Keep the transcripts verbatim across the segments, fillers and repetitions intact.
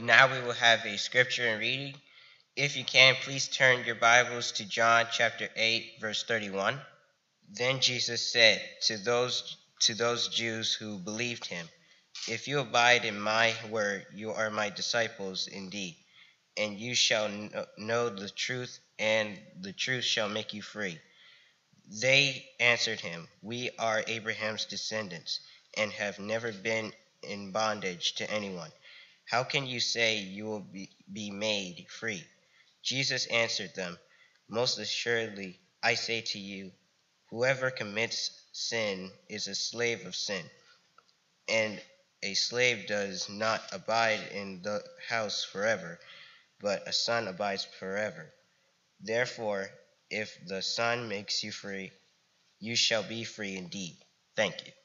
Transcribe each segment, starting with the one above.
Now we will have a scripture and reading. If you can, please turn your Bibles to John chapter eight, verse thirty-one. Then Jesus said to those to those Jews who believed him, "If you abide in my word, you are my disciples indeed, and you shall know the truth, and the truth shall make you free." They answered him, "We are Abraham's descendants, and have never been in bondage to anyone. How can you say you will be, be made free?" Jesus answered them, "Most assuredly, I say to you, whoever commits sin is a slave of sin, and a slave does not abide in the house forever, but a son abides forever. Therefore, if the Son makes you free, you shall be free indeed." Thank you.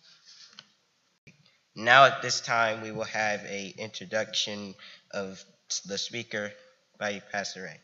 Now at this time, we will have a introduction of the speaker by Pastor Ray.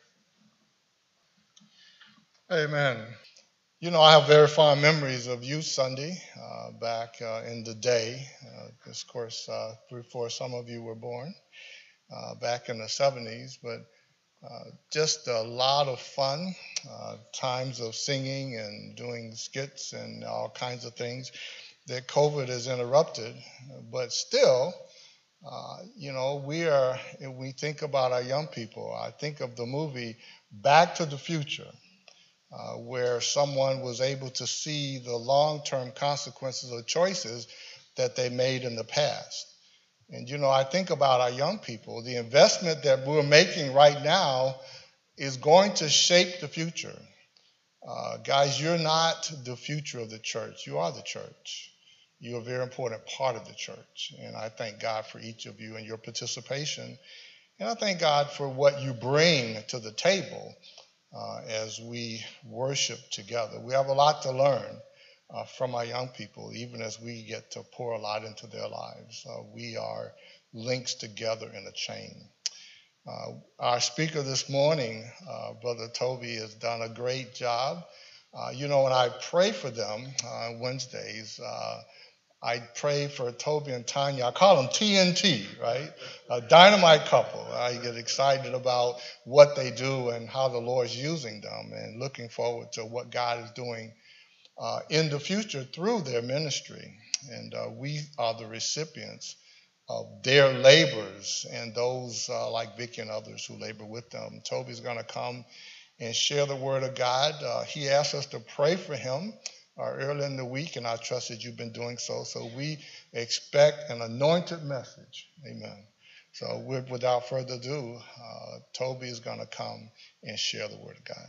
Amen. You know, I have very fond memories of Youth Sunday uh, back uh, in the day. Uh, this, of course, uh, before some of you were born, uh, back in the seventies. But uh, just a lot of fun, uh, times of singing and doing skits and all kinds of things that COVID has interrupted. But still, uh, you know, we are, if we think about our young people, I think of the movie Back to the Future. Uh, where someone was able to see the long-term consequences of choices that they made in the past. And, you know, I think about our young people. The investment that we're making right now is going to shape the future. Uh, guys, you're not the future of the church. You are the church. You're a very important part of the church. And I thank God for each of you and your participation. And I thank God for what you bring to the table. Uh, as we worship together. We have a lot to learn uh, from our young people, even as we get to pour a lot into their lives. Uh, we are links together in a chain. Uh, our speaker this morning, uh, Brother Toby, has done a great job. Uh, you know, when I pray for them on Wednesdays, uh, I pray for Toby and Tanya. I call them T N T, right? A dynamite couple. I get excited about what they do and how the Lord's using them and looking forward to what God is doing uh, in the future through their ministry. And uh, we are the recipients of their labors and those uh, like Vicky and others who labor with them. Toby's going to come and share the word of God. Uh, he asked us to pray for him Uh, early in the week, and I trust that you've been doing so. So we expect an anointed message. Amen. So with, without further ado, uh, Toby is going to come and share the word of God.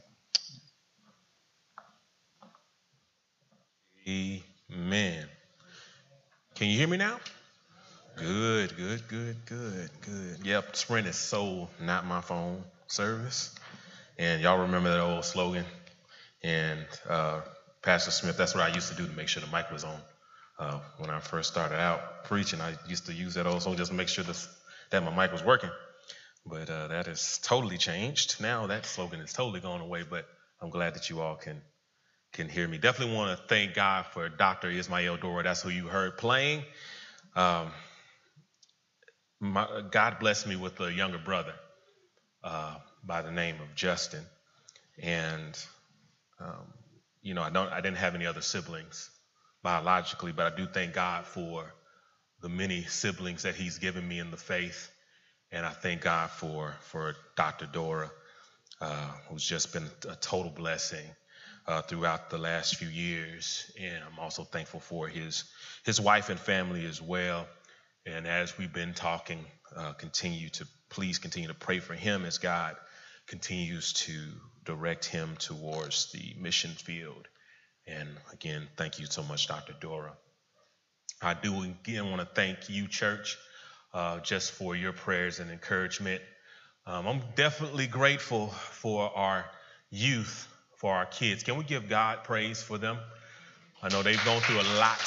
Amen. Can you hear me now? Good, good, good, good, good. Yep, Sprint is so not my phone service. And y'all remember that old slogan? And uh, Pastor Smith, that's what I used to do to make sure the mic was on. Uh, when I first started out preaching, I used to use that old slogan just to make sure this, that my mic was working. But uh, that has totally changed. Now that slogan is totally gone away, but I'm glad that you all can can hear me. Definitely want to thank God for Doctor Ismael Dora. That's who you heard playing. Um, my, God blessed me with a younger brother uh, by the name of Justin. And um, You know, I don't. I didn't have any other siblings biologically, but I do thank God for the many siblings that He's given me in the faith, and I thank God for for Doctor Dora, uh, who's just been a total blessing uh, throughout the last few years, and I'm also thankful for his his wife and family as well. And as we've been talking, uh, continue to please continue to pray for him as God continues to direct him towards the mission field. And again, thank you so much, Doctor Dora. I do again want to thank you, church, uh, just for your prayers and encouragement. Um, I'm definitely grateful for our youth, for our kids. Can we give God praise for them? I know they've gone through a lot.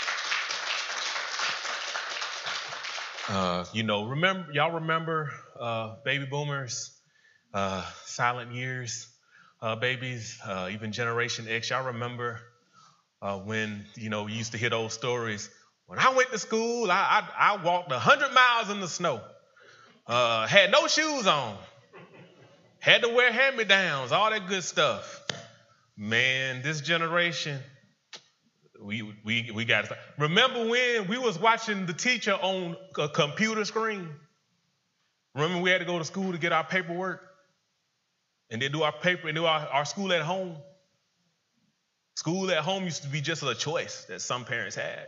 Uh, you know, remember, y'all remember uh, baby boomers, uh, silent years, uh, babies, uh, even Generation X. Y'all remember uh, when, you know, we used to hear those stories. When I went to school, I, I, I walked one hundred miles in the snow. Uh, had no shoes on. Had to wear hand-me-downs, all that good stuff. Man, this generation, we we we got to start. Remember when we was watching the teacher on a computer screen? Remember we had to go to school to get our paperwork and then do our paper and do our, our school at home? School at home used to be just a choice that some parents had.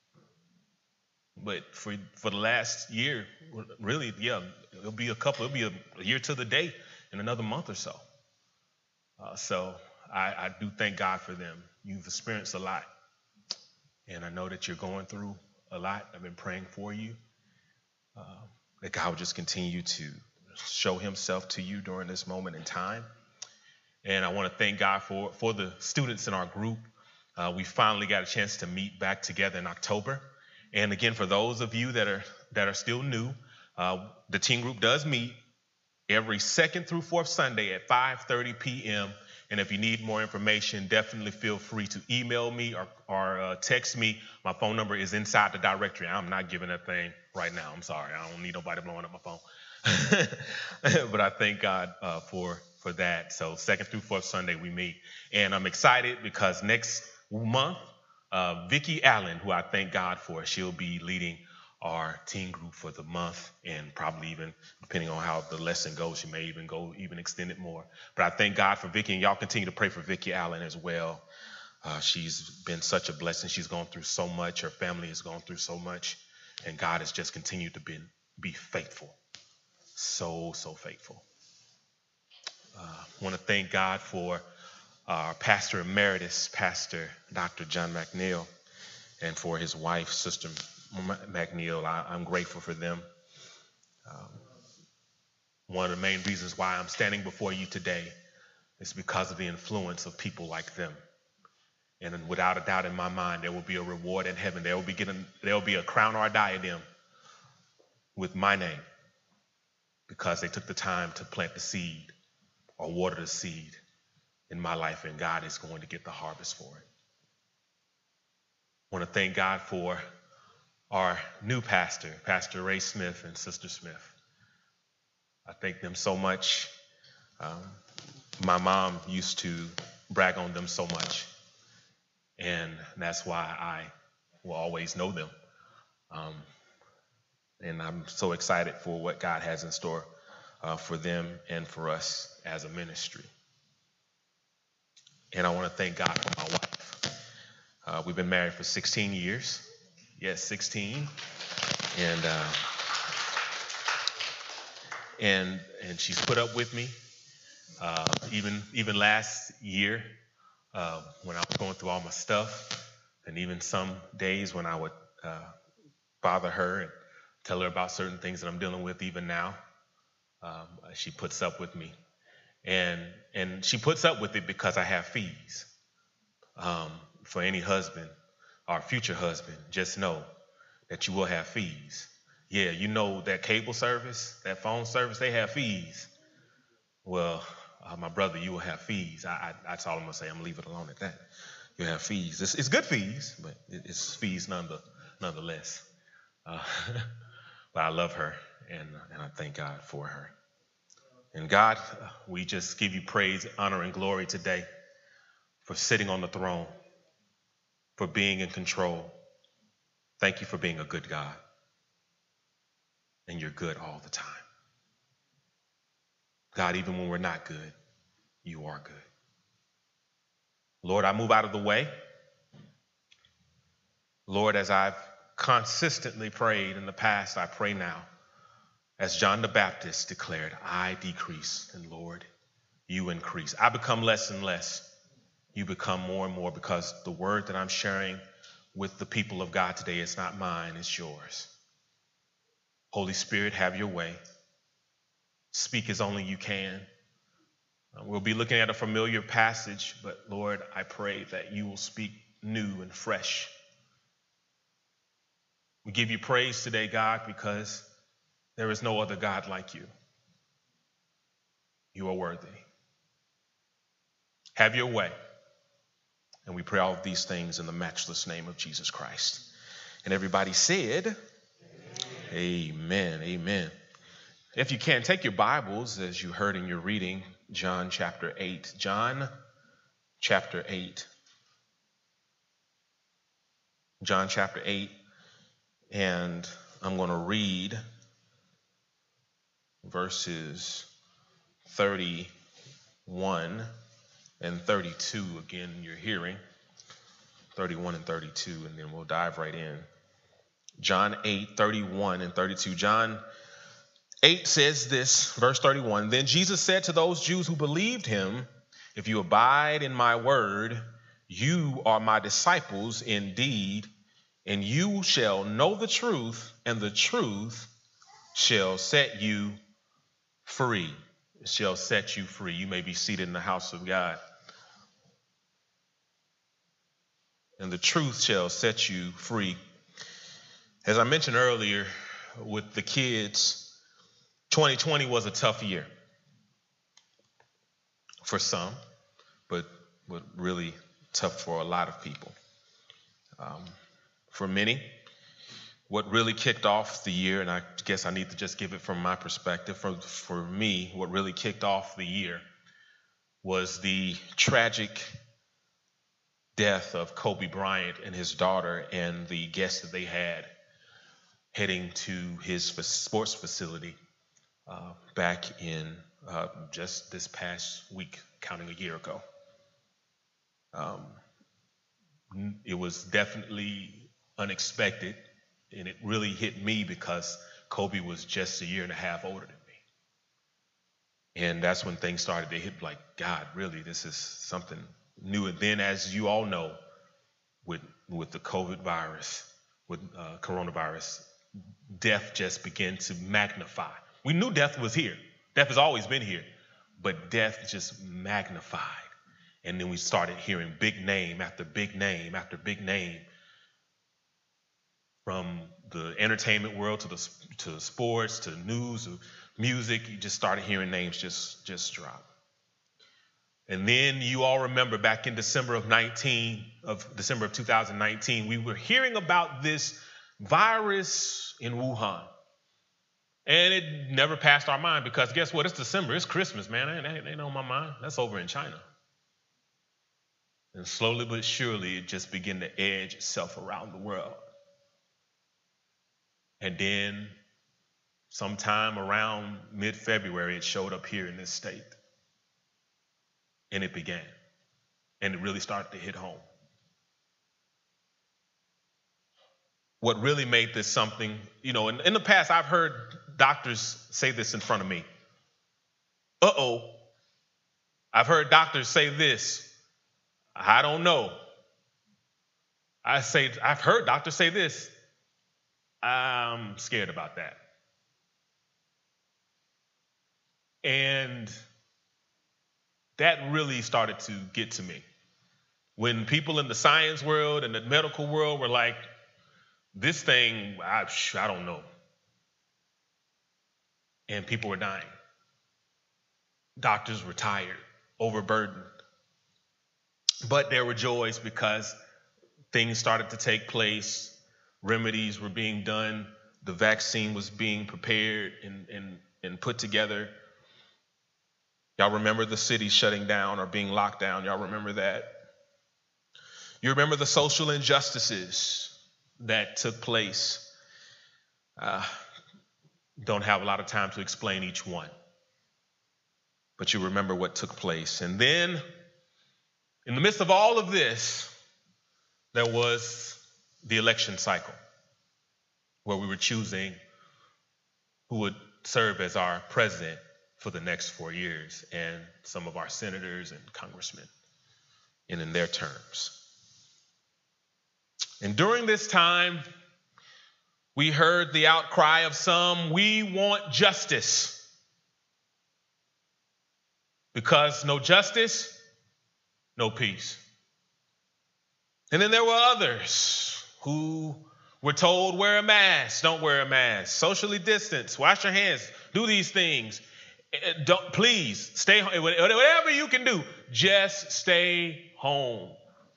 But for for the last year, really, yeah, it'll be a couple, it'll be a, a year to the day in another month or so. Uh, so I, I do thank God for them. You've experienced a lot. And I know that you're going through a lot. I've been praying for you. Uh, that God will just continue to show himself to you during this moment in time. And I want to thank God for, for the students in our group. Uh, we finally got a chance to meet back together in October. And again, for those of you that are that are still new, uh, the teen group does meet every second through fourth Sunday at five thirty p.m. And if you need more information, definitely feel free to email me or, or uh, text me. My phone number is inside the directory. I'm not giving that thing right now. I'm sorry. I don't need nobody blowing up my phone. But I thank God uh, for, for that. So second through fourth Sunday we meet. And I'm excited because next month, uh, Vicki Allen, who I thank God for, she'll be leading our teen group for the month, and probably even depending on how the lesson goes, she may even go even extend it more. But I thank God for Vicki, and y'all continue to pray for Vicki Allen as well. Uh, she's been such a blessing. She's gone through so much. Her family has gone through so much, and God has just continued to be, be faithful. So, so faithful. I uh, want to thank God for our Pastor Emeritus, Pastor Doctor John McNeil, and for his wife, Sister McNeil. I, I'm grateful for them. Um, one of the main reasons why I'm standing before you today is because of the influence of people like them. And without a doubt in my mind, there will be a reward in heaven. There will be getting, there will be a crown or a diadem with my name because they took the time to plant the seed or water the seed in my life, and God is going to get the harvest for it. I want to thank God for our new pastor, Pastor Ray Smith and Sister Smith. I thank them so much. Um, my mom used to brag on them so much, and that's why I will always know them. Um, and I'm so excited for what God has in store uh, for them and for us as a ministry. And I want to thank God for my wife. Uh, we've been married for sixteen years. Yes, sixteen, and uh, and and she's put up with me. Uh, even even last year, uh, when I was going through all my stuff, and even some days when I would uh, bother her and tell her about certain things that I'm dealing with, even now, um, she puts up with me, and and she puts up with it because I have fees. Um, for any husband. Our future husband, just know that you will have fees. Yeah, you know that cable service, that phone service, they have fees. Well, uh, my brother, you will have fees. I, I, that's all I'm going to say. I'm going to leave it alone at that. You have fees. It's, it's good fees, but it's fees none, nonetheless. Uh, but I love her, and, and I thank God for her. And God, we just give you praise, honor, and glory today for sitting on the throne, for being in control. Thank you for being a good God. And you're good all the time. God, even when we're not good, you are good. Lord, I move out of the way. Lord, as I've consistently prayed in the past, I pray now. As John the Baptist declared, I decrease, and Lord, you increase. I become less and less. You become more and more, because the word that I'm sharing with the people of God today is not mine, it's yours. Holy Spirit, have your way. Speak as only you can. Uh, we'll be looking at a familiar passage, but Lord, I pray that you will speak new and fresh. We give you praise today, God, because there is no other God like you. You are worthy. Have your way. And we pray all of these things in the matchless name of Jesus Christ. And everybody said, amen, amen, amen. If you can, take your Bibles, as you heard in your reading, John chapter eight. John chapter eight. John chapter eight. And I'm going to read verses thirty-one and thirty-two. Again, you're hearing thirty-one and thirty-two, and then we'll dive right in. John eight, thirty-one and thirty-two. John eight says this, verse thirty-one, "Then Jesus said to those Jews who believed him, 'If you abide in my word, you are my disciples indeed, and you shall know the truth, and the truth shall set you free.'" It shall set you free. You may be seated in the house of God. "And the truth shall set you free." As I mentioned earlier with the kids, twenty twenty was a tough year for some, but, but really tough for a lot of people. Um, for many, what really kicked off the year, and I guess I need to just give it from my perspective, for, for me, what really kicked off the year was the tragic death of Kobe Bryant and his daughter and the guests that they had heading to his sports facility uh, back in uh, just this past week, counting a year ago. Um, it was definitely unexpected, and it really hit me because Kobe was just a year and a half older than me. And that's when things started to hit, like, God, really, this is something new. And then, as you all know, with with the COVID virus, with uh, coronavirus, death just began to magnify. We knew death was here. Death has always been here, but death just magnified. And then we started hearing big name after big name after big name, from the entertainment world to the to sports to news to music. You just started hearing names just just drop. And then you all remember back in December of nineteen of December of two thousand nineteen, we were hearing about this virus in Wuhan. And it never passed our mind, because guess what? It's December. It's Christmas, man. It ain't, it ain't on my mind. That's over in China. And slowly but surely, it just began to edge itself around the world. And then sometime around mid-February, it showed up here in this state. And it began. And it really started to hit home. What really made this something, you know, in, in the past, I've heard doctors say this in front of me. Uh-oh. I've heard doctors say this. I don't know. I say, I've heard doctors say this. I'm scared about that. And that really started to get to me. When people in the science world and the medical world were like, this thing, I, I don't know. And people were dying. Doctors were tired, overburdened. But there were joys, because things started to take place. Remedies were being done. The vaccine was being prepared and, and, and put together. Y'all remember the city shutting down or being locked down? Y'all remember that? You remember the social injustices that took place. Uh, don't have a lot of time to explain each one, but you remember what took place. And then, in the midst of all of this, there was the election cycle, where we were choosing who would serve as our president for the next four years, and some of our senators and congressmen, and in their terms. And during this time, we heard the outcry of some, we want justice. Because no justice, no peace. And then there were others who were told, wear a mask, don't wear a mask, socially distance, wash your hands, do these things. Don't, please, stay home. Whatever you can do, just stay home.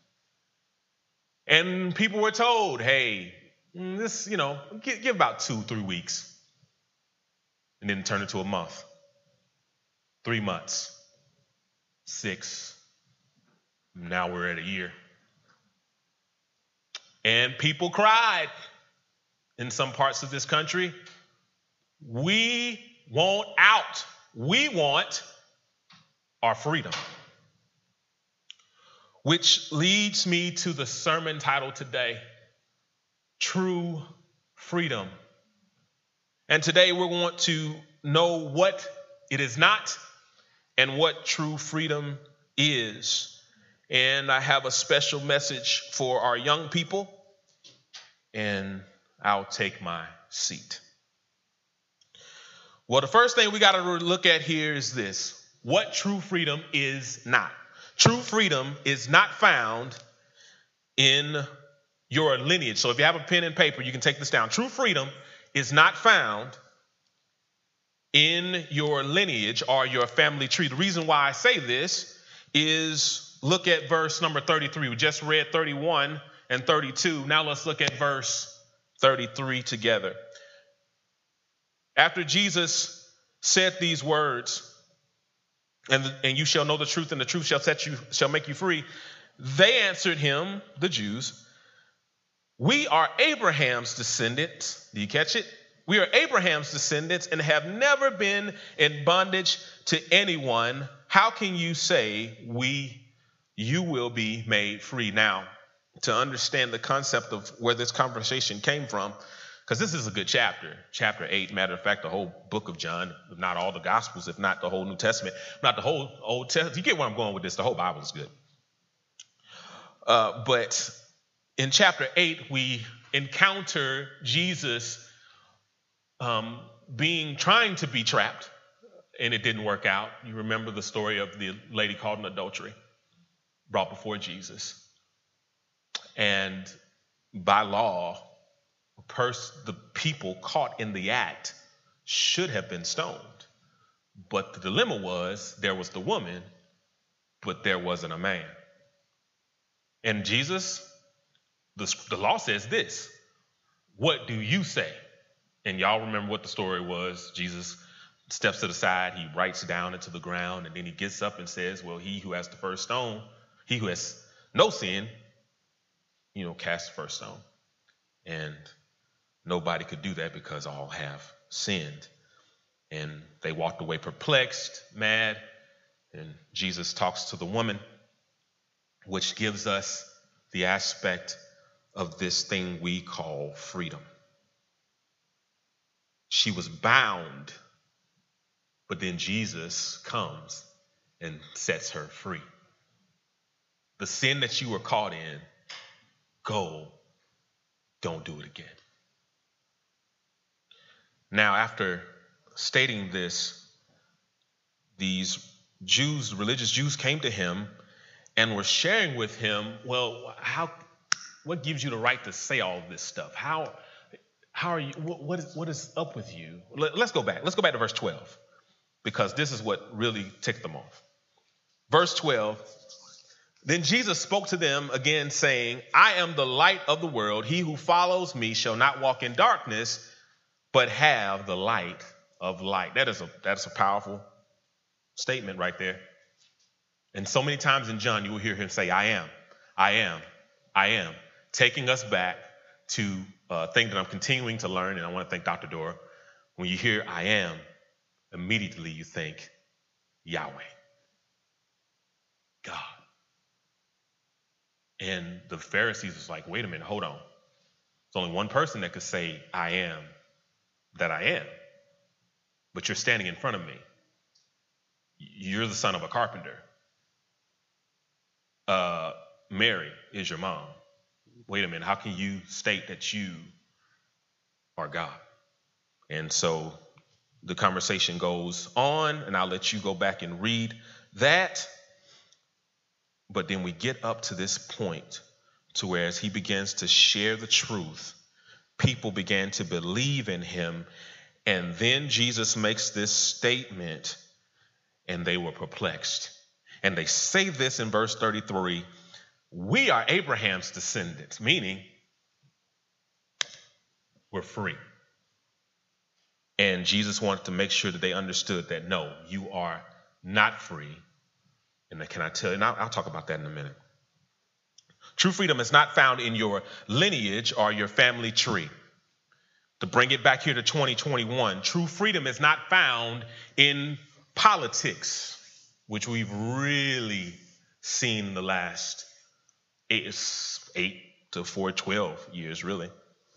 And people were told, hey, this, you know, give, give about two, three weeks. and then it turned into a month, three months, six. Now we're at a year. And people cried in some parts of this country. We want out. We want our freedom. Which leads me to the sermon title today, True Freedom. And today we want to know what it is not and what true freedom is. And I have a special message for our young people, and I'll take my seat. Well, the first thing we got to look at here is this: what true freedom is not. True freedom is not found in your lineage. So if you have a pen and paper, you can take this down. True freedom is not found in your lineage or your family tree. The reason why I say this is, look at verse number thirty-three. We just read thirty-one and thirty-two. Now let's look at verse thirty-three together. After Jesus said these words, and, and you shall know the truth, and the truth shall set you, shall make you free, they answered him, the Jews, we are Abraham's descendants. Do you catch it? We are Abraham's descendants and have never been in bondage to anyone. How can you say we you will be made free? Now, to understand the concept of where this conversation came from, because this is a good chapter, chapter eight, matter of fact, the whole book of John, if not all the Gospels, if not the whole New Testament, not the whole Old Testament. You get where I'm going with this. The whole Bible is good. Uh, but in chapter eight, we encounter Jesus um, being, trying to be trapped, and it didn't work out. You remember the story of the lady caught in adultery, brought before Jesus. And by law, pers- the people caught in the act should have been stoned. But the dilemma was, there was the woman, but there wasn't a man. And Jesus, the, the law says this: what do you say? And y'all remember what the story was. Jesus steps to the side, he writes down into the ground, and then he gets up and says, well, he who has the first stone, he who has no sin, you know, cast the first stone. And nobody could do that because all have sinned. And they walked away perplexed, mad. And Jesus talks to the woman, which gives us the aspect of this thing we call freedom. She was bound, but then Jesus comes and sets her free. The sin that you were caught in, go, don't do it again. Now, after stating this, these Jews, religious Jews, came to him and were sharing with him, well, how, what gives you the right to say all this stuff? How, how are you, what, what, is, what is up with you? Let, let's go back. Let's go back to verse twelve, because this is what really ticked them off. Verse twelve, then Jesus spoke to them again, saying, I am the light of the world. He who follows me shall not walk in darkness, but have the light of light. That is a, that's a powerful statement right there. And so many times in John, you will hear him say, I am, I am, I am, taking us back to a thing that I'm continuing to learn. And I want to thank Doctor Dora. When you hear I am, immediately you think Yahweh, God. And the Pharisees was like, wait a minute, hold on. There's only one person that could say I am that I am. But you're standing in front of me. You're the son of a carpenter. Uh, Mary is your mom. Wait a minute, how can you state that you are God? And so the conversation goes on, and I'll let you go back and read that. But then we get up to this point to where, as he begins to share the truth, people began to believe in him. And then Jesus makes this statement, and they were perplexed. And they say this in verse thirty-three, we are Abraham's descendants, meaning we're free. And Jesus wanted to make sure that they understood that, no, you are not free. And can I tell you, and I'll, I'll talk about that in a minute. True freedom is not found in your lineage or your family tree. To bring it back here to twenty twenty-one, true freedom is not found in politics, which we've really seen the last eight, eight to four, twelve years, really.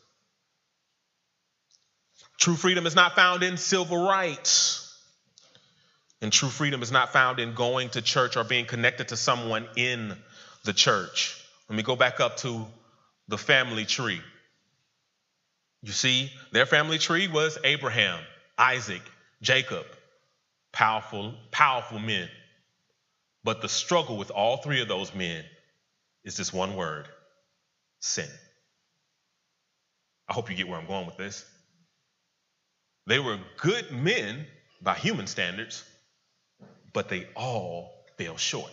True freedom is not found in civil rights. And true freedom is not found in going to church or being connected to someone in the church. Let me go back up to the family tree. You see, their family tree was Abraham, Isaac, Jacob, powerful, powerful men. But the struggle with all three of those men is this one word, sin. I hope you get where I'm going with this. They were good men by human standards, but they all fell short.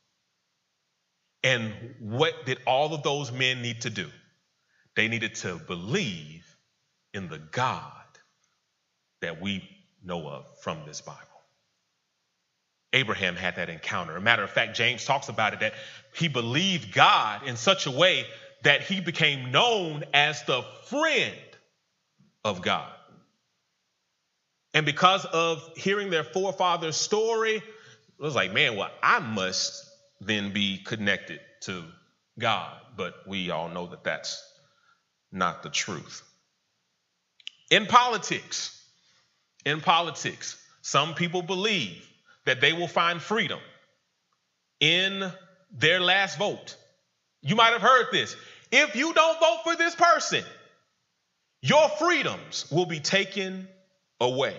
And what did all of those men need to do? They needed to believe in the God that we know of from this Bible. Abraham had that encounter. As a matter of fact, James talks about it, that he believed God in such a way that he became known as the friend of God. And because of hearing their forefathers' story, it was like, man, well, I must then be connected to God. But we all know that that's not the truth. In politics, in politics, some people believe that they will find freedom in their last vote. You might have heard this. If you don't vote for this person, your freedoms will be taken away.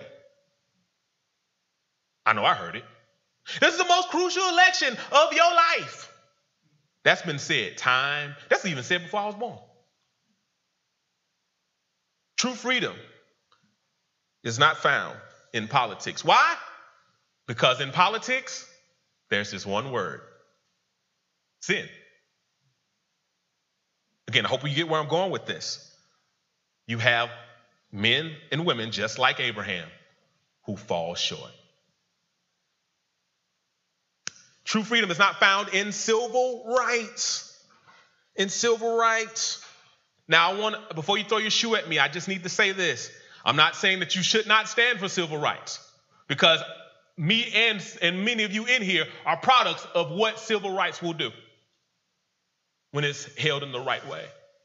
I know I heard it. This is the most crucial election of your life. That's been said time. That's even said before I was born. True freedom is not found in politics. Why? Because in politics, there's this one word, sin. Again, I hope you get where I'm going with this. You have men and women just like Abraham who fall short. True freedom is not found in civil rights. In civil rights. Now, I want, before you throw your shoe at me, I just need to say this. I'm not saying that you should not stand for civil rights, because me and, and many of you in here are products of what civil rights will do when it's held in the right way.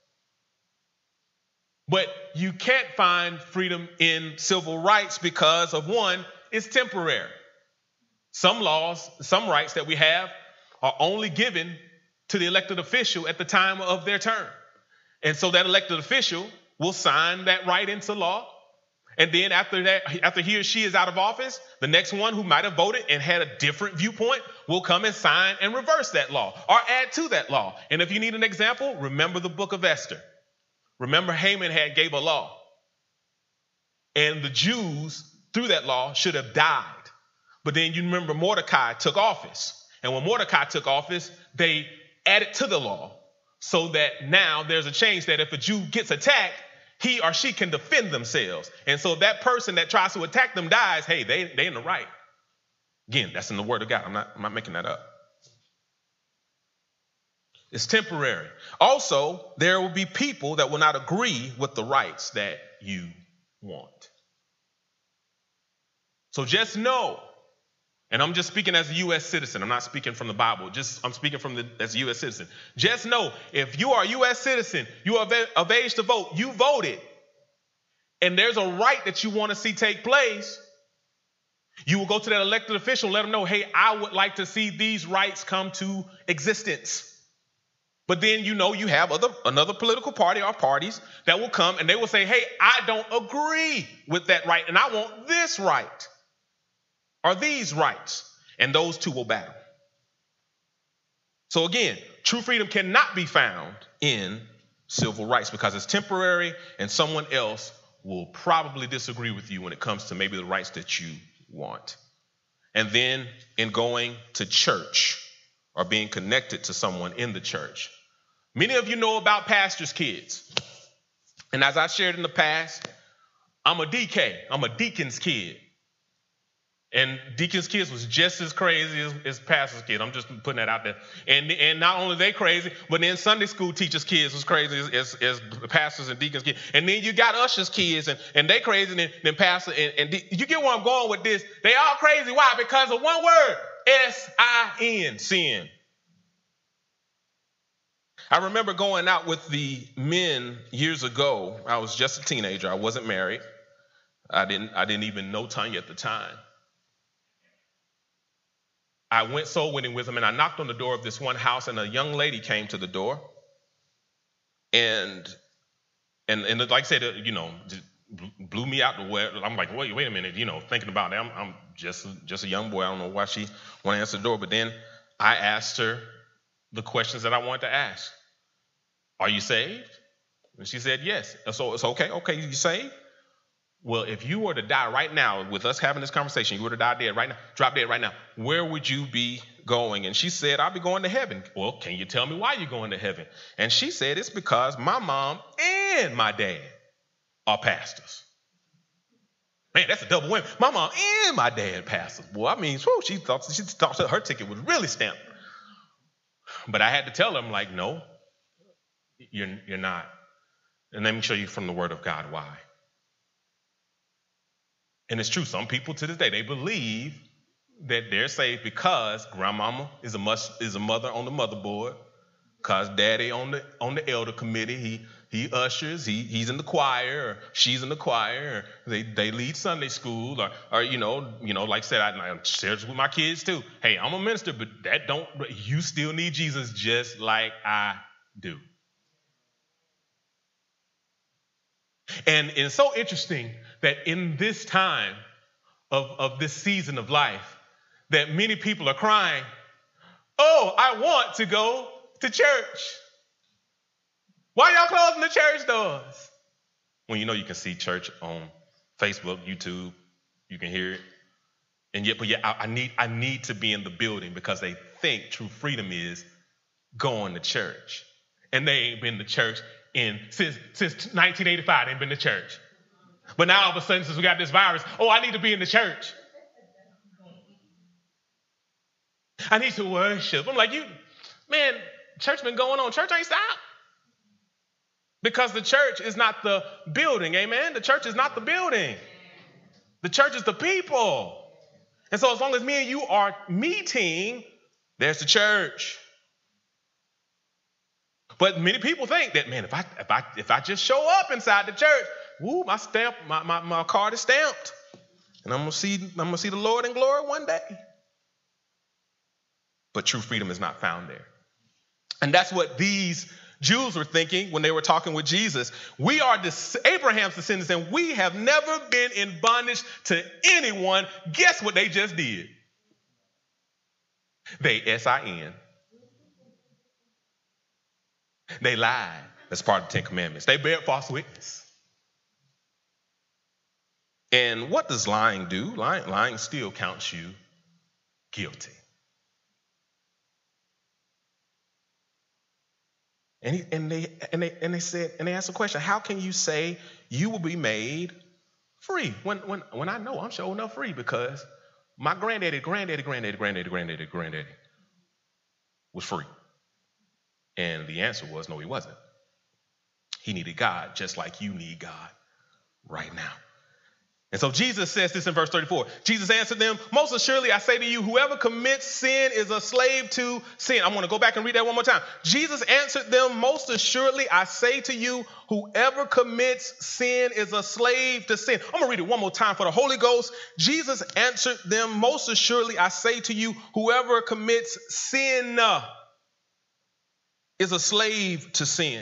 But you can't find freedom in civil rights because of, one, it's temporary. Some laws, some rights that we have are only given to the elected official at the time of their term. And so that elected official will sign that right into law. And then after that, after he or she is out of office, the next one who might have voted and had a different viewpoint will come and sign and reverse that law or add to that law. And if you need an example, remember the book of Esther. Remember, Haman had gave a law, and the Jews through that law should have died. But then you remember Mordecai took office. And when Mordecai took office, they added to the law so that now there's a change that if a Jew gets attacked, he or she can defend themselves. And so if that person that tries to attack them dies, hey, they, they in the right. Again, that's in the word of God. I'm not, I'm not making that up. It's temporary. Also, there will be people that will not agree with the rights that you want. So just know, and I'm just speaking as a U S citizen. I'm not speaking from the Bible. Just I'm speaking from the as a U S citizen. Just know, if you are a U S citizen, you are of age to vote, you voted, and there's a right that you want to see take place, you will go to that elected official and let them know, hey, I would like to see these rights come to existence. But then you know you have other another political party or parties that will come and they will say, hey, I don't agree with that right, and I want this right. Are these rights? And those two will battle. So again, true freedom cannot be found in civil rights because it's temporary, and someone else will probably disagree with you when it comes to maybe the rights that you want. And then in going to church or being connected to someone in the church. Many of you know about pastors' kids. And as I shared in the past, I'm a D K. I'm a deacon's kid. And deacon's kids was just as crazy as, as pastor's kids. I'm just putting that out there. And and not only they crazy, but then Sunday school teachers' kids was crazy as, as, as pastors and deacons' kids. And then you got ushers' kids, and, and they crazy than, than pastor. And, and de- you get where I'm going with this. They all crazy. Why? Because of one word, S I N, sin. I remember going out with the men years ago. I was just a teenager. I wasn't married. I didn't, I didn't even know Tanya at the time. I went soul winning with him, and I knocked on the door of this one house, and a young lady came to the door. And and and like I said, you know, blew me out the way. I'm like, wait, wait a minute, you know, thinking about it. I'm, I'm just, just a young boy. I don't know why she wanted to answer the door. But then I asked her the questions that I wanted to ask. Are you saved? And she said, yes. So it's okay. Okay, you saved? Well, if you were to die right now, with us having this conversation, you were to die dead right now, drop dead right now, where would you be going? And she said, I'll be going to heaven. Well, can you tell me why you're going to heaven? And she said, it's because my mom and my dad are pastors. Man, that's a double win. My mom and my dad pastors. Boy, I mean, whew, she thought she thought her ticket was really stamped. But I had to tell her, I'm like, no, you're, you're not. And let me show you from the Word of God why. And it's true. Some people to this day, they believe that they're saved because grandmama is a must, is a mother on the motherboard, because daddy on the on the elder committee, he he ushers, he he's in the choir, or she's in the choir, or they they lead Sunday school, or or you know you know like I said, I, I share this with my kids too. Hey, I'm a minister, but that don't you still need Jesus just like I do. And it's so interesting that in this time of, of this season of life, that many people are crying, oh, I want to go to church. Why y'all closing the church doors? When you know you can see church on Facebook, YouTube, you can hear it. And yet, but yeah, I, I need I need to be in the building because they think true freedom is going to church. And they ain't been to church in since since nineteen eighty-five, they ain't been to church. But now all of a sudden, since we got this virus, oh, I need to be in the church. I need to worship. I'm like, you, man, church been going on. Church ain't stopped. Because the church is not the building, amen? The church is not the building. The church is the people. And so as long as me and you are meeting, there's the church. But many people think that, man, if I if I if I just show up inside the church, woo, my stamp, my, my, my card is stamped. And I'm gonna see, I'm gonna see the Lord in glory one day. But true freedom is not found there. And that's what these Jews were thinking when they were talking with Jesus. We are this, Abraham's descendants, and we have never been in bondage to anyone. Guess what they just did? They S I N. They lied. That's part of the Ten Commandments. They bear false witness. And what does lying do? Lying, lying still counts you guilty. And, he, and they and they and they said and they asked the question: how can you say you will be made free when when when I know I'm sure enough free because my granddaddy, granddaddy, granddaddy, granddaddy, granddaddy, granddaddy was free? And the answer was no, he wasn't. He needed God just like you need God right now. And so Jesus says this in verse thirty-four. Jesus answered them, most assuredly I say to you, whoever commits sin is a slave to sin. I want to go back and read that one more time. Jesus answered them, most assuredly I say to you, whoever commits sin is a slave to sin. I'm going to read it one more time for the Holy Ghost. Jesus answered them, most assuredly I say to you, whoever commits sin is a slave to sin.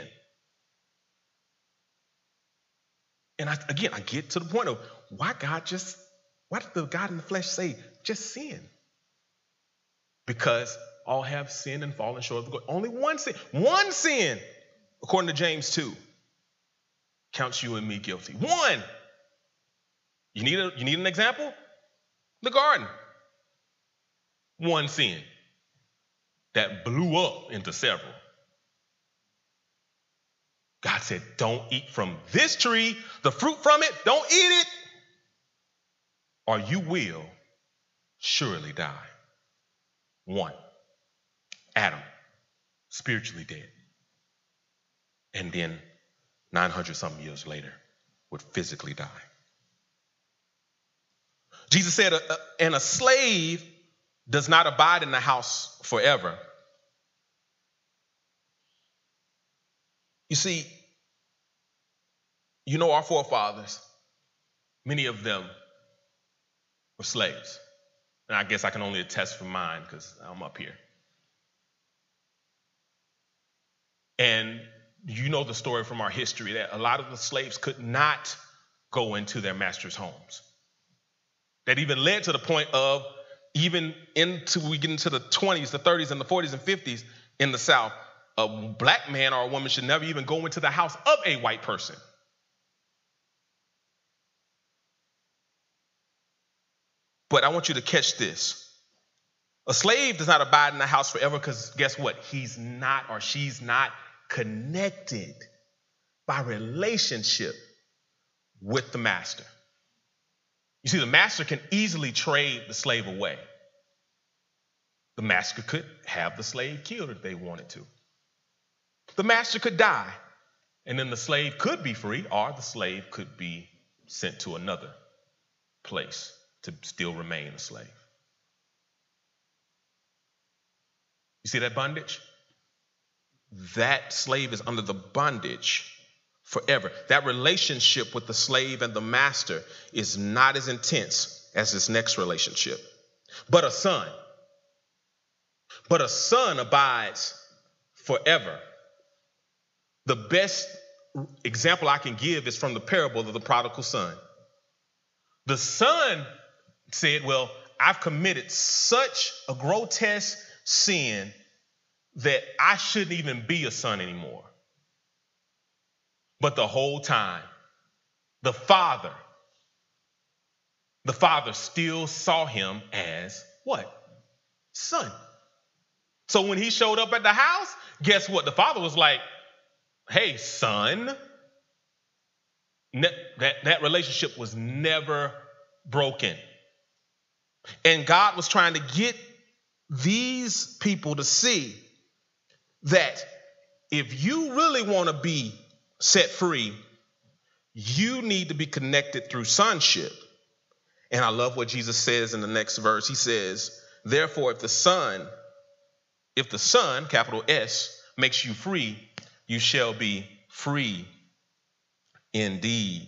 And I, again, I get to the point of why God just, why did the God in the flesh say just sin? Because all have sinned and fallen short of the glory. Only one sin, one sin, according to James two, counts you and me guilty. One. You need a, you need an example? The garden. One sin that blew up into several. God said, don't eat from this tree, the fruit from it, don't eat it, or you will surely die. One, Adam, spiritually dead. And then nine hundred something years later, would physically die. Jesus said, and a slave does not abide in the house forever. You see, you know our forefathers, many of them were slaves. And I guess I can only attest for mine because I'm up here. And you know the story from our history that a lot of the slaves could not go into their master's homes. That even led to the point of even into we get into the twenties, the thirties, and the forties and fifties in the South, a black man or a woman should never even go into the house of a white person. But I want you to catch this. A slave does not abide in the house forever because guess what? He's not or she's not connected by relationship with the master. You see, the master can easily trade the slave away. The master could have the slave killed if they wanted to. The master could die, and then the slave could be free, or the slave could be sent to another place to still remain a slave. You see that bondage? That slave is under the bondage forever. That relationship with the slave and the master is not as intense as this next relationship. But a son, but a son abides forever. The best example I can give is from the parable of the prodigal son. The son said, well, I've committed such a grotesque sin that I shouldn't even be a son anymore. But the whole time, the father, the father still saw him as what? Son. So when he showed up at the house, guess what? The father was like, hey, son. Ne- that, that relationship was never broken. And God was trying to get these people to see that if you really want to be set free, you need to be connected through sonship. And I love what Jesus says in the next verse. He says, therefore, if the Son, if the Son, capital S, makes you free, you shall be free indeed.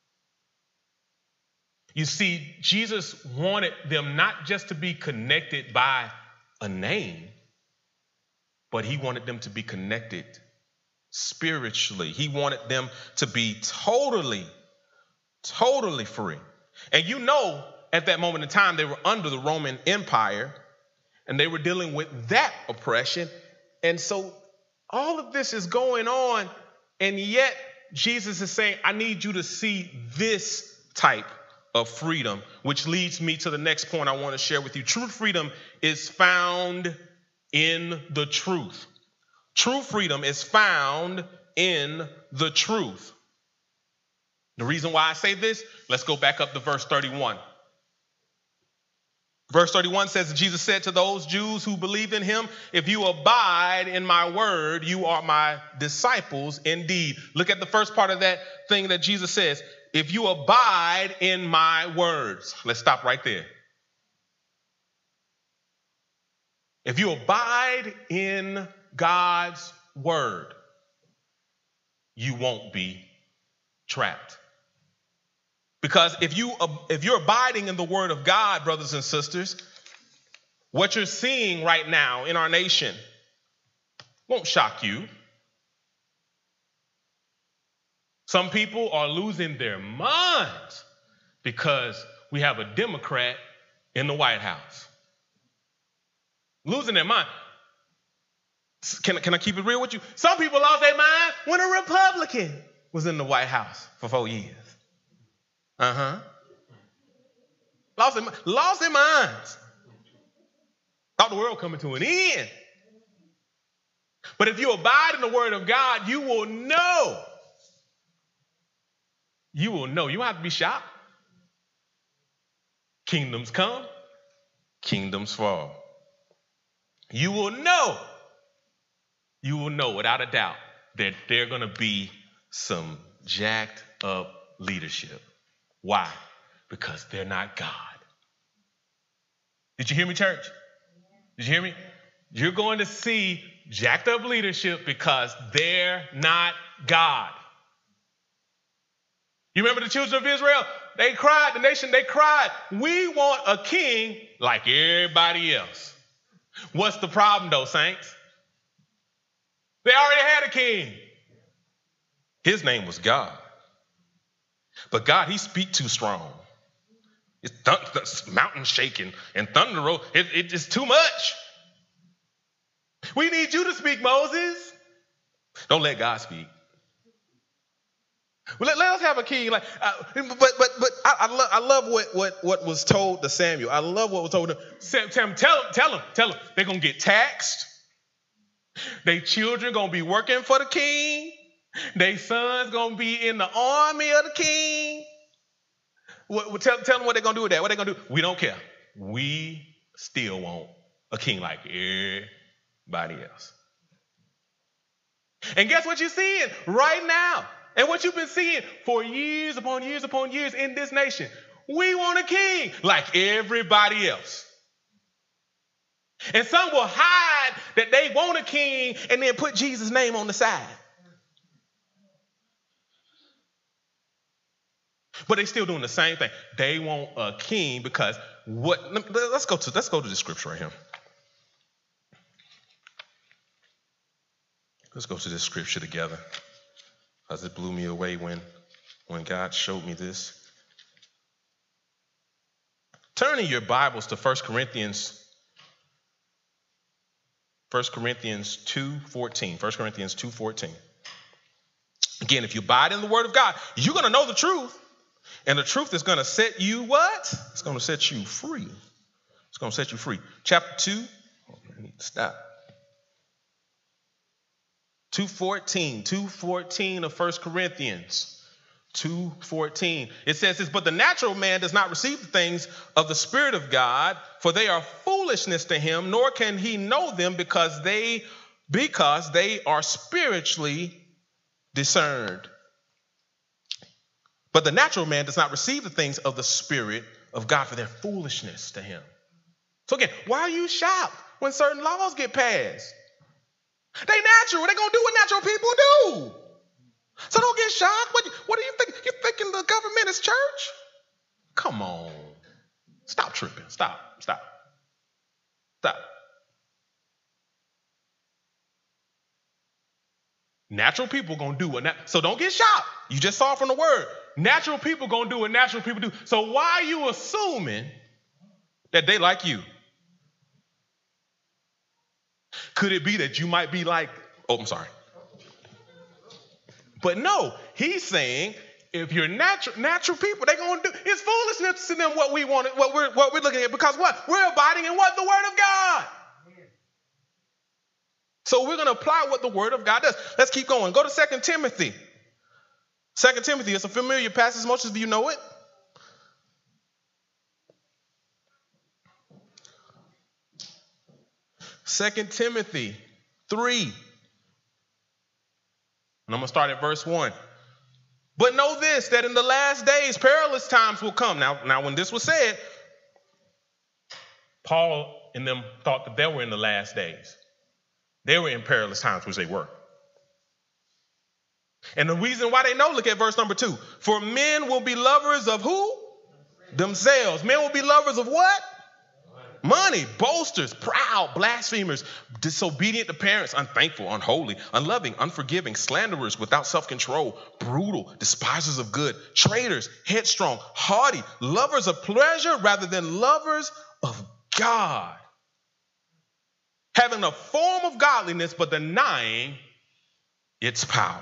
You see, Jesus wanted them not just to be connected by a name, but he wanted them to be connected spiritually. He wanted them to be totally, totally free. And you know, at that moment in time, they were under the Roman Empire, and they were dealing with that oppression. And so all of this is going on, and yet Jesus is saying, I need you to see this type of freedom, which leads me to the next point I want to share with you. True freedom is found in the truth. True freedom is found in the truth. The reason why I say this, let's go back up to verse thirty-one. Verse thirty-one says, Jesus said to those Jews who believed in him, if you abide in my word, you are my disciples indeed. Look at the first part of that thing that Jesus says. If you abide in my words. Let's stop right there. If you abide in God's word, you won't be trapped. Because if you if you're abiding in the word of God, brothers and sisters, what you're seeing right now in our nation won't shock you. Some people are losing their minds because we have a Democrat in the White House. Losing their mind. Can, can I keep it real with you? Some people lost their mind when a Republican was in the White House for four years. Uh-huh. Lost their, lost their minds. Thought the world coming to an end. But if you abide in the word of God, you will know you will know. You don't have to be shocked. Kingdoms come, kingdoms fall. You will know, you will know without a doubt that there are going to be some jacked up leadership. Why? Because they're not God. Did you hear me, church? Did you hear me? You're going to see jacked up leadership because they're not God. You remember the children of Israel? They cried, the nation, they cried, we want a king like everybody else. What's the problem though, saints? They already had a king. His name was God. But God, he speak too strong. It's th- mountain shaking and thunder roll. It, it, it's too much. We need you to speak, Moses. Don't let God speak. Well, let, let us have a king. Like, uh, but but but I, I love I love what, what what was told to Samuel. I love what was told to Sam. Tell him, tell him, tell him, tell him. They're gonna get taxed. Their children gonna be working for the king. Their sons gonna be in the army of the king. What, what, tell, tell them what they're gonna do with that. What they gonna do? We don't care. We still want a king like everybody else. And guess what you're seeing right now? And what you've been seeing for years upon years upon years in this nation. We want a king like everybody else. And some will hide that they want a king and then put Jesus' name on the side. But they're still doing the same thing. They want a king because what? Let's go to let's go to the scripture right here. Let's go to this scripture together. Because it blew me away when, when God showed me this. Turn in your Bibles to First Corinthians, First Corinthians two fourteen. First Corinthians two fourteen. Again, if you abide in the word of God, you're going to know the truth. And the truth is going to set you what? It's going to set you free. It's going to set you free. Chapter two. Oh, I need to stop. two fourteen, two fourteen of First Corinthians, two fourteen. It says this, but the natural man does not receive the things of the Spirit of God, for they are foolishness to him, nor can he know them because they, because they are spiritually discerned. But the natural man does not receive the things of the Spirit of God, for their foolishness to him. So again, why are you shocked when certain laws get passed? They natural. They're going to do what natural people do. So don't get shocked. What, what do you think? You thinking the government is church? Come on. Stop tripping. Stop. Stop. Stop. Natural people going to do what. Nat- so don't get shocked. You just saw from the word. Natural people going to do what natural people do. So why are you assuming that they like you? Could it be that you might be like, oh, I'm sorry. But no, he's saying if you're natural, natural people, they're going to do, it's foolishness to them what we want, what we're, what we're looking at, because what? We're abiding in what? The word of God. So we're going to apply what the word of God does. Let's keep going. Go to Second Timothy. Second Timothy, it's a familiar passage. Most of you know it. Second Timothy three. And I'm going to start at verse one. But know this, that in the last days, perilous times will come. Now, now when this was said, Paul and them thought that they were in the last days. They were in perilous times, which they were. And the reason why they know, look at verse number two. For men will be lovers of who? Themselves. Men will be lovers of what? Money, boasters, proud, blasphemers, disobedient to parents, unthankful, unholy, unloving, unforgiving, slanderers, without self-control, brutal, despisers of good, traitors, headstrong, haughty, lovers of pleasure rather than lovers of God, having a form of godliness but denying its power.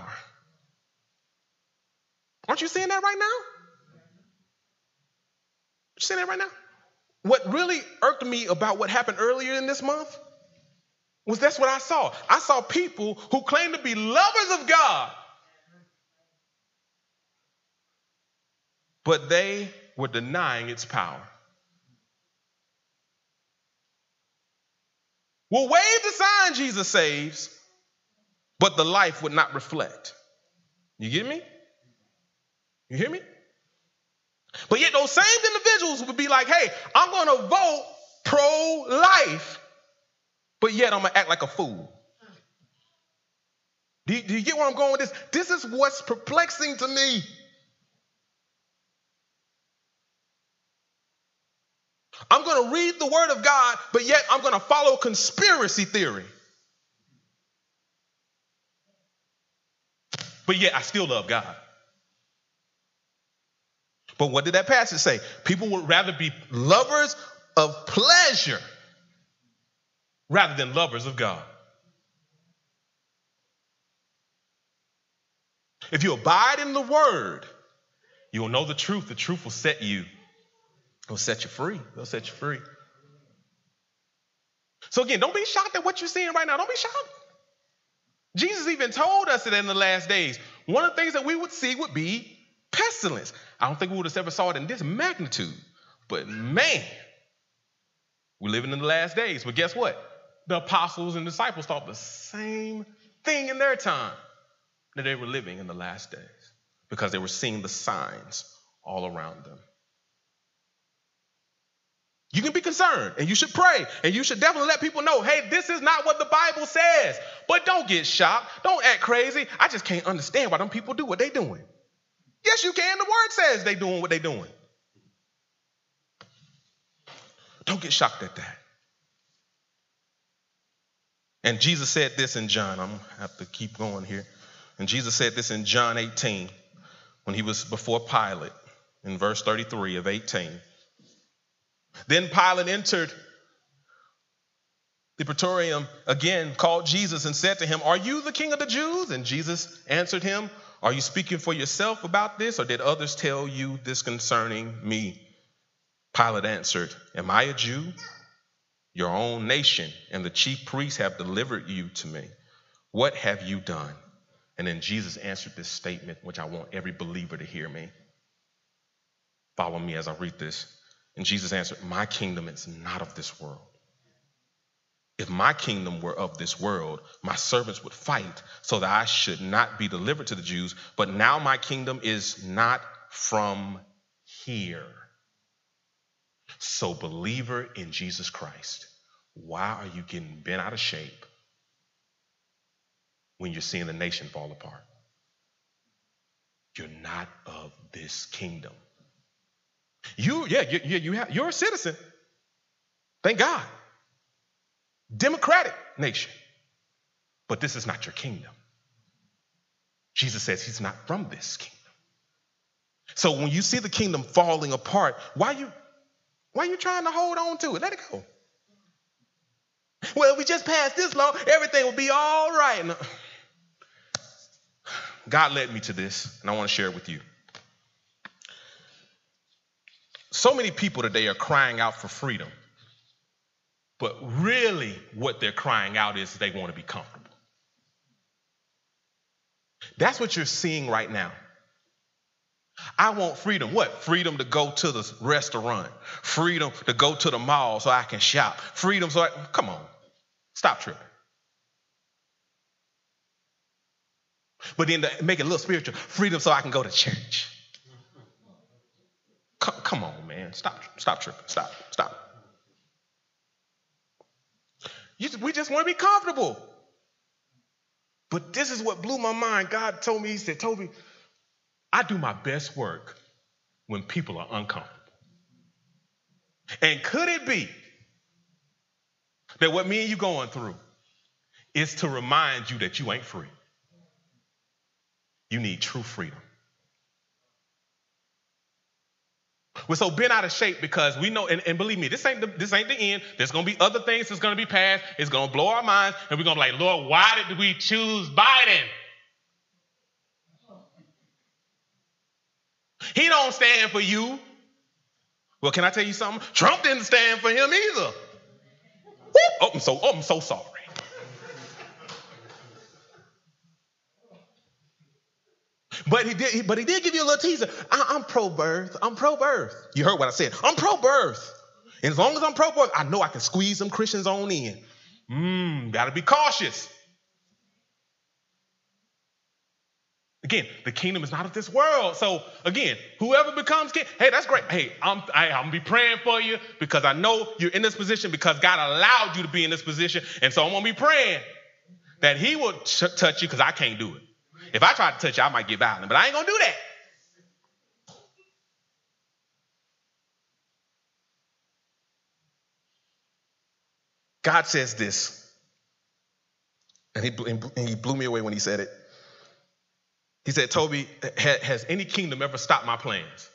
Aren't you seeing that right now? You seeing that right now? What really irked me about what happened earlier in this month was that's what I saw. I saw people who claim to be lovers of God, but they were denying its power. Well, wave the sign Jesus saves, but the life would not reflect. You get me? You hear me? But yet those same individuals would be like, hey, I'm going to vote pro-life, but yet I'm going to act like a fool. Do you, do you get where I'm going with this? This is what's perplexing to me. I'm going to read the word of God, but yet I'm going to follow conspiracy theory. But yet I still love God. But what did that passage say? People would rather be lovers of pleasure rather than lovers of God. If you abide in the word, you will know the truth. The truth will set you, will set you free. It'll set you free. So again, don't be shocked at what you're seeing right now. Don't be shocked. Jesus even told us that in the last days, one of the things that we would see would be pestilence. I don't think we would have ever saw it in this magnitude. But man, we're living in the last days. But guess what? The apostles and disciples thought the same thing in their time, that they were living in the last days because they were seeing the signs all around them. You can be concerned and you should pray and you should definitely let people know, hey, this is not what the Bible says. But don't get shocked. Don't act crazy. I just can't understand why them people do what they're doing. Yes, you can. The word says they're doing what they're doing. Don't get shocked at that. And Jesus said this in John. I'm going to have to keep going here. And Jesus said this in John eighteen when he was before Pilate in verse thirty-three of eighteen. Then Pilate entered the praetorium again, called Jesus and said to him, are you the king of the Jews? And Jesus answered him, are you speaking for yourself about this, or did others tell you this concerning me? Pilate answered, am I a Jew? Your own nation and the chief priests have delivered you to me. What have you done? And then Jesus answered this statement, which I want every believer to hear me. Follow me as I read this. And Jesus answered, my kingdom is not of this world. If my kingdom were of this world, my servants would fight so that I should not be delivered to the Jews. But now my kingdom is not from here. So believer in Jesus Christ, why are you getting bent out of shape when you're seeing the nation fall apart? You're not of this kingdom. You, yeah, you, you, you have, you're a citizen. Thank God. Democratic nation. But this is not your kingdom. Jesus says he's not from this kingdom. So when you see the kingdom falling apart, why you, why are you trying to hold on to it? Let it go. Well, if we just pass this law, everything will be all right. No. God led me to this, and I want to share it with you. So many people today are crying out for freedom, but really what they're crying out is they want to be comfortable. That's what you're seeing right now. I want freedom. What? Freedom to go to the restaurant. Freedom to go to the mall so I can shop. Freedom so I, come on, stop tripping. But then to make it a little spiritual, freedom so I can go to church. Come, come on, man. Stop, stop tripping. Stop, stop. You, we just want to be comfortable. But this is what blew my mind. God told me, he said, Toby, I do my best work when people are uncomfortable. And could it be that what me and you going through is to remind you that you ain't free? You need true freedom. We're so bent out of shape because we know, and, and believe me, this ain't the, this ain't the end. There's going to be other things that's going to be passed. It's going to blow our minds, and we're going to be like, Lord, why did we choose Biden? He don't stand for you. Well, can I tell you something? Trump didn't stand for him either. Oh, I'm so, oh, I'm so sorry. But he did, but he did give you a little teaser. I, I'm pro-birth. I'm pro-birth. You heard what I said. I'm pro-birth. And as long as I'm pro-birth, I know I can squeeze some Christians on in. Mmm, gotta be cautious. Again, the kingdom is not of this world. So again, whoever becomes king, hey, that's great. Hey, I'm, I, I'm gonna be praying for you because I know you're in this position because God allowed you to be in this position. And so I'm gonna be praying that he will ch- touch you because I can't do it. If I try to touch you, I might get violent, but I ain't gonna do that. God says this, and he, and he blew me away when he said it. He said, Toby, has any kingdom ever stopped my plans?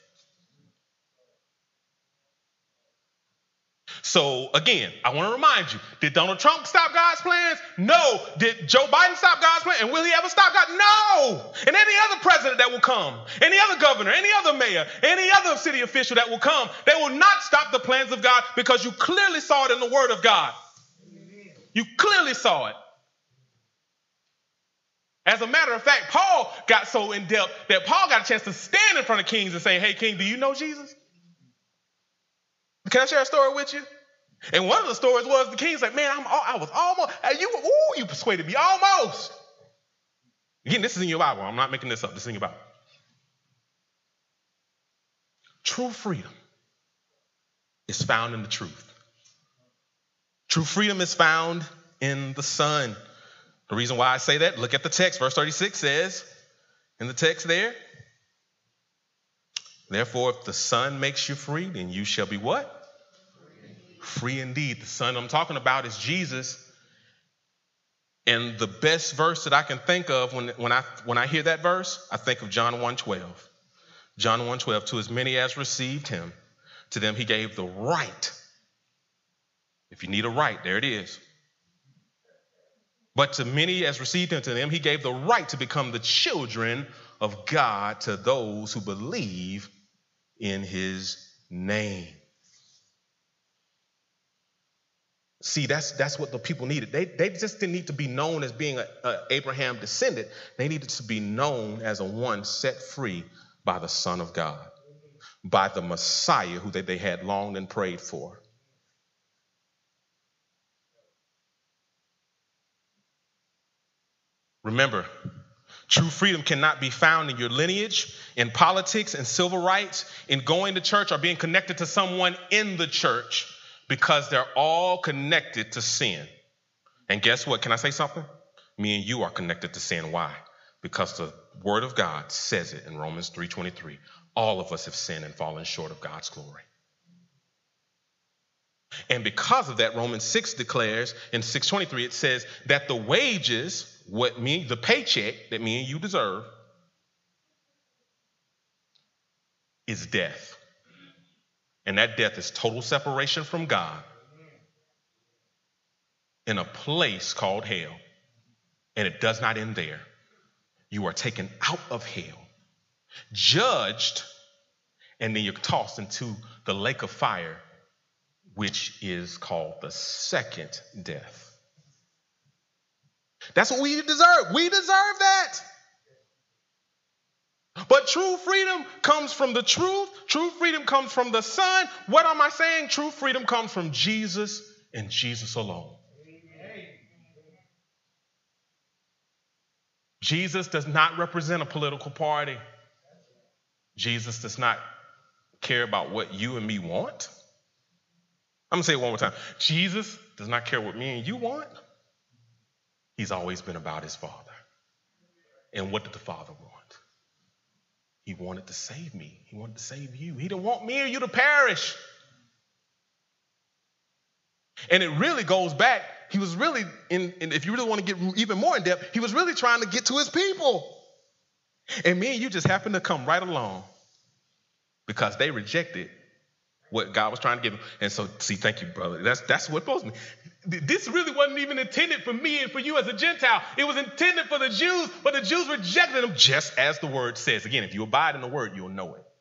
So again, I want to remind you, did Donald Trump stop God's plans? No. Did Joe Biden stop God's plans? And will he ever stop God? No. And any other president that will come, any other governor, any other mayor, any other city official that will come, they will not stop the plans of God because you clearly saw it in the word of God. You clearly saw it. As a matter of fact, Paul got so in depth that Paul got a chance to stand in front of kings and say, hey, king, do you know Jesus? Can I share a story with you? And one of the stories was the king's like, man, I'm, I was almost, you, ooh, you persuaded me almost. Again, this is in your Bible. I'm not making this up. This is in your Bible. True freedom is found in the truth. True freedom is found in the Son. The reason why I say that, look at the text. Verse thirty-six says, in the text there, therefore, if the Son makes you free, then you shall be what? Free indeed. The Son I'm talking about is Jesus. And the best verse that I can think of when, when I when I hear that verse, I think of John one twelve. John one twelve, to as many as received him, to them he gave the right. If you need a right, there it is. But to many as received him, to them he gave the right to become the children of God, to those who believe in his name. See, that's that's what the people needed. They, they just didn't need to be known as being an Abraham descendant. They needed to be known as a one set free by the Son of God, by the Messiah who they, they had longed and prayed for. Remember, true freedom cannot be found in your lineage, in politics, in civil rights, in going to church, or being connected to someone in the church, because they're all connected to sin. And guess what? Can I say something? Me and you are connected to sin. Why? Because the word of God says it in Romans three twenty-three. All of us have sinned and fallen short of God's glory. And because of that, Romans six declares in six twenty-three, it says that the wages, what me, the paycheck that me and you deserve, is death. And that death is total separation from God in a place called hell. And it does not end there. You are taken out of hell, judged, and then you're tossed into the lake of fire, which is called the second death. That's what we deserve. We deserve that. But true freedom comes from the truth. True freedom comes from the Son. What am I saying? True freedom comes from Jesus and Jesus alone. Jesus does not represent a political party. Jesus does not care about what you and me want. I'm going to say it one more time. Jesus does not care what me and you want. He's always been about his Father. And what did the Father want? He wanted to save me. He wanted to save you. He didn't want me or you to perish. And it really goes back. He was really, in, in, if you really want to get even more in depth, he was really trying to get to his people. And me and you just happened to come right along because they rejected what God was trying to give them. And so, see, thank you, brother. That's that's what supposed to be. This really wasn't even intended for me and for you as a Gentile. It was intended for the Jews, but the Jews rejected him just as the word says. Again, if you abide in the word, you'll know it.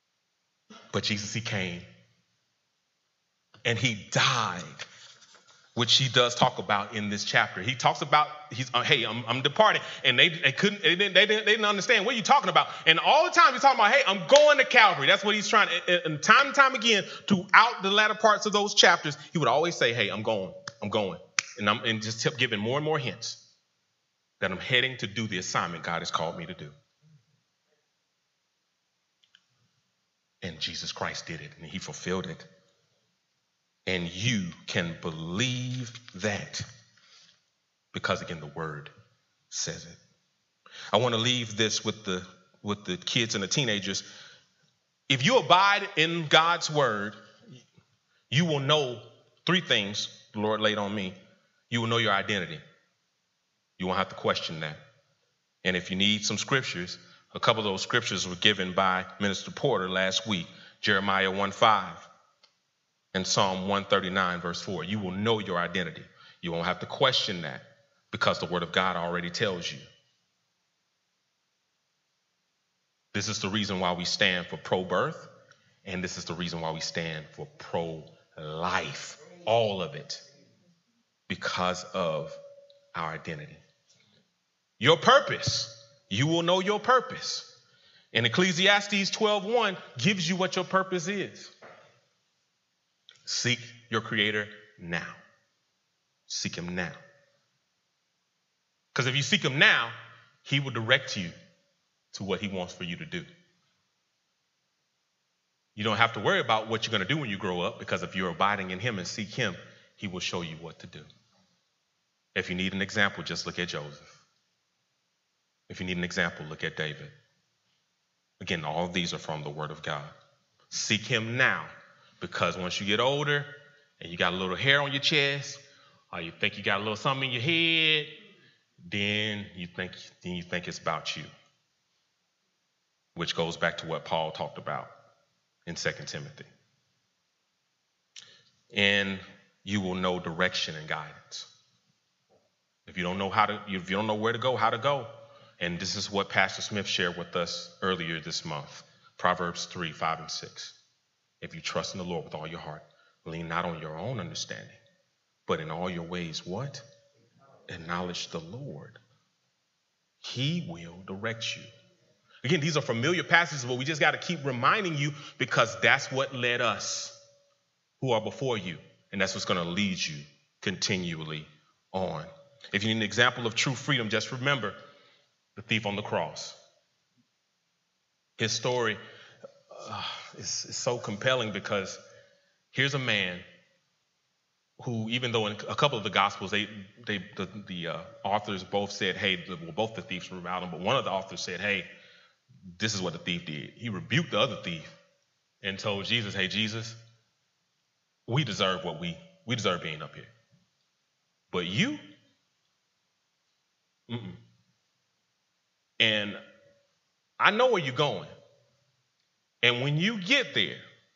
But Jesus, he came and he died which he does talk about in this chapter. He talks about, he's, uh, hey, I'm, I'm departing. And they, they couldn't, they didn't, they didn't, they didn't understand. What are you talking about? And all the time he's talking about, hey, I'm going to Calvary. That's what he's trying to, and time and time again, throughout the latter parts of those chapters, he would always say, hey, I'm going, I'm going. And I'm and just kept giving more and more hints that I'm heading to do the assignment God has called me to do. And Jesus Christ did it, and he fulfilled it. And you can believe that because, again, the word says it. I want to leave this with the with the kids and the teenagers. If you abide in God's word, you will know three things the Lord laid on me. You will know your identity. You won't have to question that. And if you need some scriptures, a couple of those scriptures were given by Minister Porter last week. Jeremiah one five and Psalm one thirty-nine verse four. You will know your identity. You won't have to question that because the word of God already tells you. This is the reason why we stand for pro-birth, and this is the reason why we stand for pro-life. All of it because of our identity. Your purpose. You will know your purpose. And Ecclesiastes twelve one gives you what your purpose is. Seek your Creator now. Seek him now. Because if you seek him now, he will direct you to what he wants for you to do. You don't have to worry about what you're going to do when you grow up, because if you're abiding in him and seek him, he will show you what to do. If you need an example, just look at Joseph. If you need an example, look at David. Again, all of these are from the word of God. Seek him now, because once you get older and you got a little hair on your chest, or you think you got a little something in your head, then you think, then you think it's about you. Which goes back to what Paul talked about in Second Timothy. And you will know direction and guidance. If you don't know how to, if you don't know where to go, how to go. And this is what Pastor Smith shared with us earlier this month. Proverbs three, five, and six. If you trust in the Lord with all your heart, lean not on your own understanding, but in all your ways, what? Acknowledge the Lord. He will direct you. Again, these are familiar passages, but we just got to keep reminding you, because that's what led us who are before you. And that's what's going to lead you continually on. If you need an example of true freedom, just remember the thief on the cross. His story uh, is, is so compelling, because here's a man who, even though in a couple of the Gospels, they, they the, the uh, authors both said, hey, the, well, both the thieves were about him, but one of the authors said, hey, this is what the thief did. He rebuked the other thief and told Jesus, hey, Jesus, we deserve what we, we deserve being up here. But you, mm-mm. And I know where you're going. And when you get there,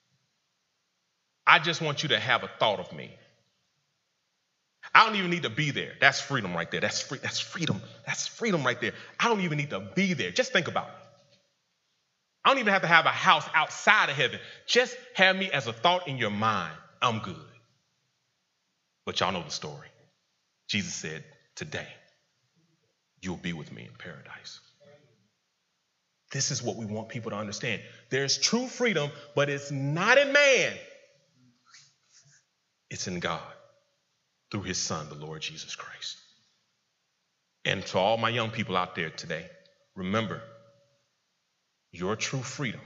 I just want you to have a thought of me. I don't even need to be there. That's freedom right there. That's free. That's freedom. That's freedom right there. I don't even need to be there. Just think about it. I don't even have to have a house outside of heaven. Just have me as a thought in your mind. I'm good. But y'all know the story. Jesus said, today, you'll be with me in paradise. This is what we want people to understand. There's true freedom, but it's not in man. It's in God through his son, the Lord Jesus Christ. And to all my young people out there today, remember, your true freedom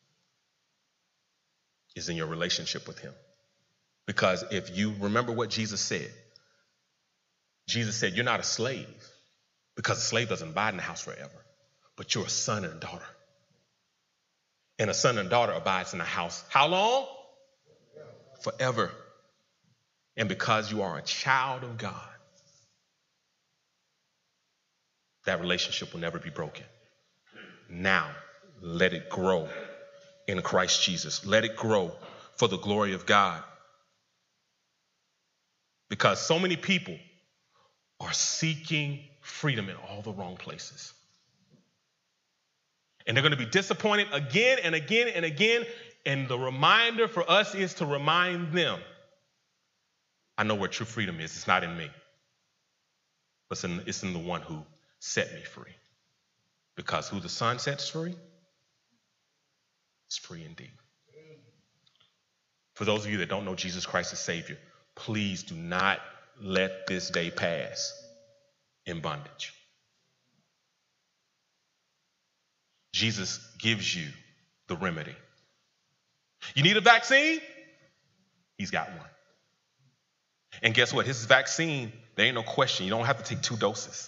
is in your relationship with him. Because if you remember what Jesus said, Jesus said, you're not a slave, because a slave doesn't abide in the house forever, but you're a son and a daughter. And a son and daughter abides in the house. How long? Forever. And because you are a child of God, that relationship will never be broken. Now, let it grow in Christ Jesus. Let it grow for the glory of God. Because so many people are seeking freedom in all the wrong places. And they're going to be disappointed again and again and again. And the reminder for us is to remind them I know where true freedom is. It's not in me, but it's in, it's in the one who set me free. Because who the Son sets free is free indeed. For those of you that don't know Jesus Christ as Savior, please do not let this day pass in bondage. Jesus gives you the remedy. You need a vaccine? He's got one. And guess what? His vaccine, there ain't no question. You don't have to take two doses.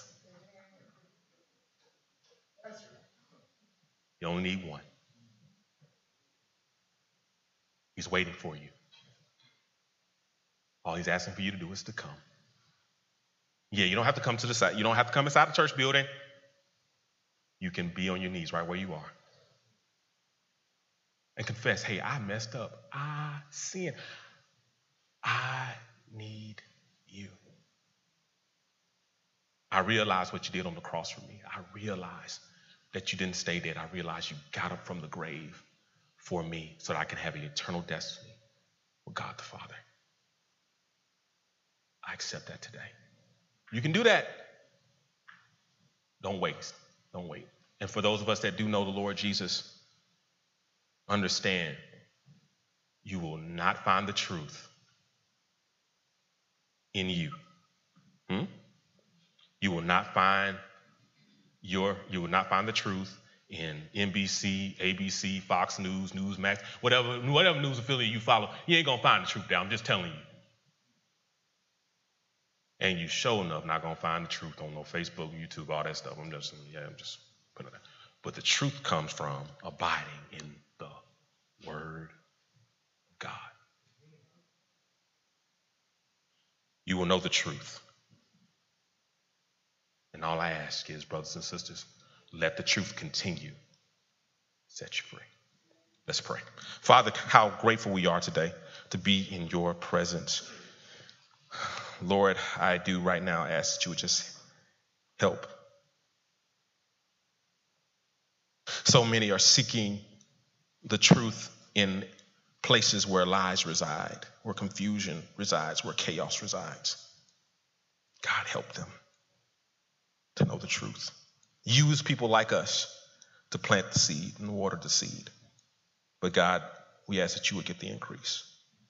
You only need one. He's waiting for you. All he's asking for you to do is to come. Yeah, you don't have to come to the side. You don't have to come inside the church building. You can be on your knees right where you are. And confess, hey, I messed up. I sinned. I need you. I realize what you did on the cross for me. I realize that you didn't stay dead. I realize you got up from the grave for me so that I can have an eternal destiny with God the Father. I accept that today. You can do that. Don't waste. Don't wait. And for those of us that do know the Lord Jesus, understand you will not find the truth in you. Hmm? You will not find your you will not find the truth in N B C, A B C, Fox News, Newsmax, whatever whatever news affiliate you follow. You ain't gonna find the truth there. I'm just telling you. And you sure enough not gonna find the truth on no Facebook, YouTube, all that stuff. I'm just yeah, I'm just putting it out. But the truth comes from abiding in the Word of God. You will know the truth. And all I ask is, brothers and sisters, let the truth continue to set you free. Let's pray. Father, how grateful we are today to be in your presence. Lord, I do right now ask that you would just help. So many are seeking the truth in places where lies reside, where confusion resides, where chaos resides. God, help them to know the truth. Use people like us to plant the seed and water the seed. But God, we ask that you would get the increase.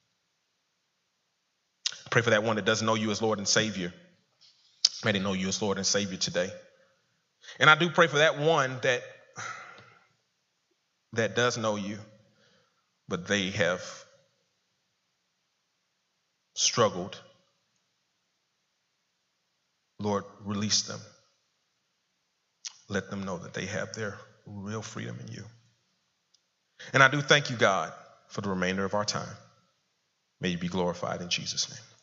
Pray for that one that doesn't know you as Lord and Savior. May they know you as Lord and Savior today. And I do pray for that one that, that does know you, but they have struggled. Lord, release them. Let them know that they have their real freedom in you. And I do thank you, God, for the remainder of our time. May you be glorified in Jesus' name.